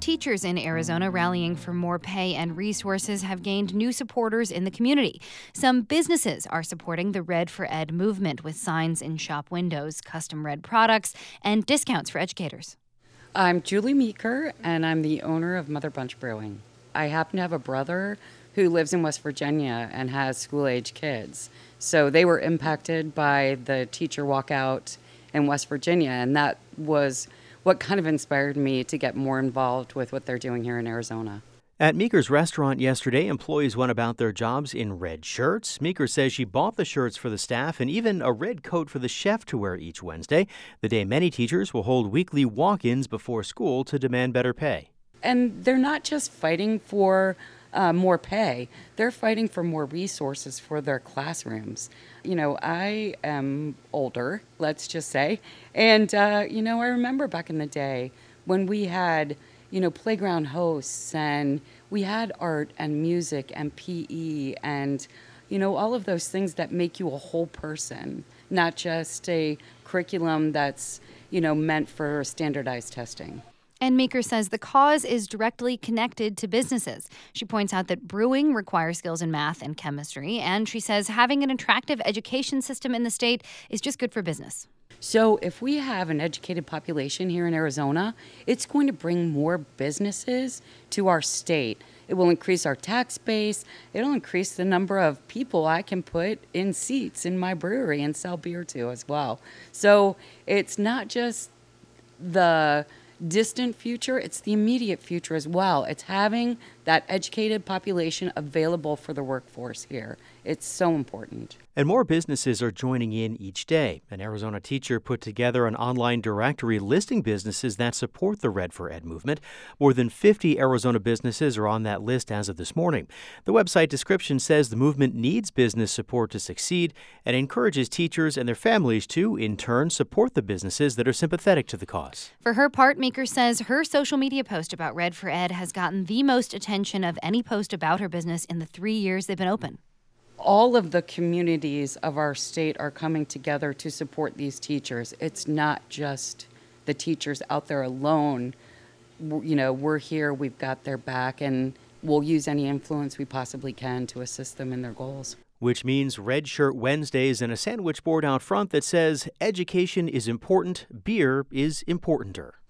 Teachers in Arizona rallying for more pay and resources have gained new supporters in the community. Some businesses are supporting the Red for Ed movement with signs in shop windows, custom red products, and discounts for educators. I'm Julie Meeker, and I'm the owner of Mother Bunch Brewing. I happen to have a brother who lives in West Virginia and has school-age kids. So they were impacted by the teacher walkout in West Virginia, and that was what kind of inspired me to get more involved with what they're doing here in Arizona. At Meeker's restaurant yesterday, employees went about their jobs in red shirts. Meeker says she bought the shirts for the staff and even a red coat for the chef to wear each Wednesday, the day many teachers will hold weekly walk-ins before school to demand better pay. And they're not just fighting for more pay, they're fighting for more resources for their classrooms. You know, I am older, let's just say, and, I remember back in the day when we had, playground hosts and we had art and music and PE and, all of those things that make you a whole person, not just a curriculum that's, meant for standardized testing. And Meeker says the cause is directly connected to businesses. She points out that brewing requires skills in math and chemistry, and she says having an attractive education system in the state is just good for business. So if we have an educated population here in Arizona, it's going to bring more businesses to our state. It will increase our tax base. It'll increase the number of people I can put in seats in my brewery and sell beer to as well. So it's not just the distant future, it's the immediate future as well. It's having that educated population available for the workforce here. It's so important. And more businesses are joining in each day. An Arizona teacher put together an online directory listing businesses that support the Red for Ed movement. More than 50 Arizona businesses are on that list as of this morning. The website description says the movement needs business support to succeed and encourages teachers and their families to, in turn, support the businesses that are sympathetic to the cause. For her part, Meeker says her social media post about Red for Ed has gotten the most attention of any post about her business in the 3 years they've been open. All of the communities of our state are coming together to support these teachers. It's not just the teachers out there alone. We're here, we've got their back, and we'll use any influence we possibly can to assist them in their goals. Which means Red Shirt Wednesdays and a sandwich board out front that says, education is important, beer is importanter.